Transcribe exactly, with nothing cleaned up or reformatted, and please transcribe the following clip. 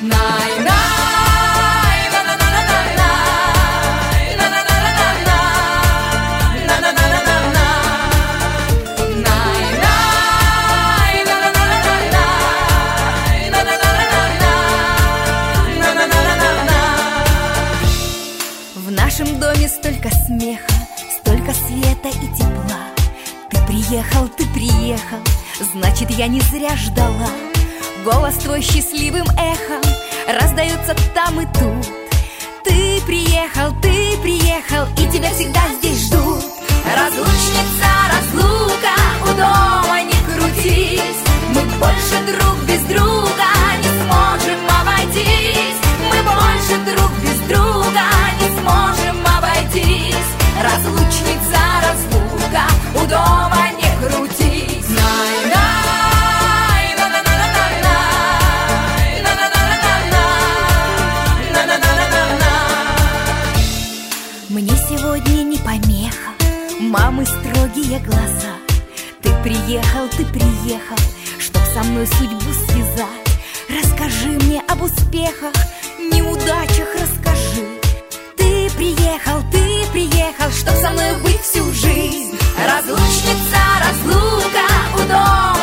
В нашем доме столько смеха, столько света и тепла. Ты приехал, ты приехал, значит, я не зря ждала. Голос твой счастливым эхом раздается там и тут. Ты приехал, ты приехал, и тебя всегда здесь ждут. Разлучница, разлука, у дома не крутись. Мы больше друг без друга не сможем обойтись. Мы больше друг без друга не сможем обойтись. Разлучница, разлука, у дома не крутись. Мне сегодня не помеха мамы строгие глаза. Ты приехал, ты приехал, чтоб со мной судьбу связать. Расскажи мне об успехах, неудачах расскажи. Ты приехал, ты приехал, чтоб со мной быть всю жизнь. Разлучница, разлука, у дома